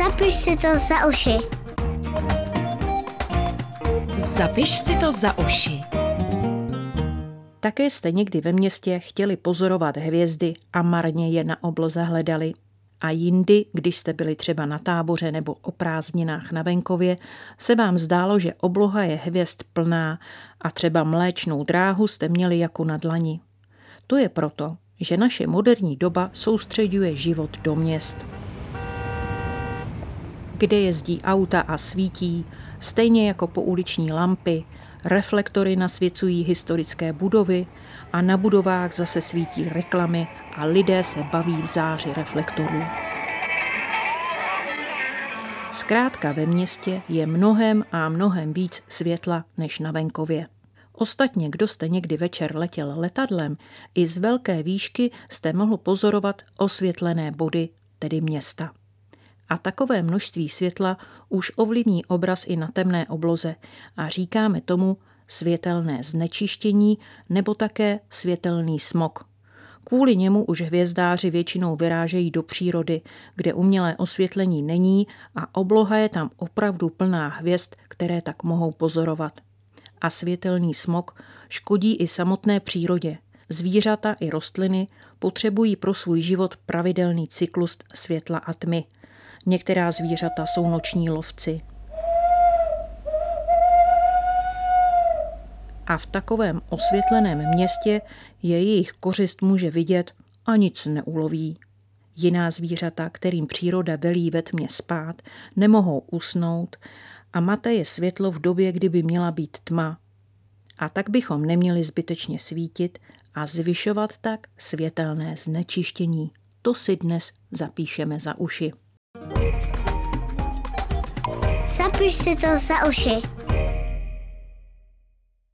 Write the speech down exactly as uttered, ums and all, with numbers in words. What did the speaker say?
Zapiš si to za uši. Zapiš si to za uši. Také jste někdy ve městě chtěli pozorovat hvězdy a marně je na obloze hledali. A jindy, když jste byli třeba na táboře nebo o prázdninách na venkově, se vám zdálo, že obloha je hvězd plná a třeba Mléčnou dráhu jste měli jako na dlani. To je proto, že naše moderní doba soustřeďuje život do měst, kde jezdí auta a svítí, stejně jako pouliční lampy, reflektory nasvěcují historické budovy a na budovách zase svítí reklamy a lidé se baví v záři reflektorů. Zkrátka ve městě je mnohem a mnohem víc světla než na venkově. Ostatně, kdo jste někdy večer letěl letadlem, i z velké výšky jste mohl pozorovat osvětlené body, tedy města. A takové množství světla už ovlivní obraz i na temné obloze a říkáme tomu světelné znečištění nebo také světelný smog. Kvůli němu už hvězdáři většinou vyrážejí do přírody, kde umělé osvětlení není a obloha je tam opravdu plná hvězd, které tak mohou pozorovat. A světelný smog škodí i samotné přírodě. Zvířata i rostliny potřebují pro svůj život pravidelný cyklus světla a tmy. Některá zvířata jsou noční lovci. A v takovém osvětleném městě je jejich kořist může vidět a nic neuloví. Jiná zvířata, kterým příroda velí ve tmě spát, nemohou usnout a mate je světlo v době, kdyby měla být tma. A tak bychom neměli zbytečně svítit a zvyšovat tak světelné znečištění. To si dnes zapíšeme za uši. Zapiš si to za uši.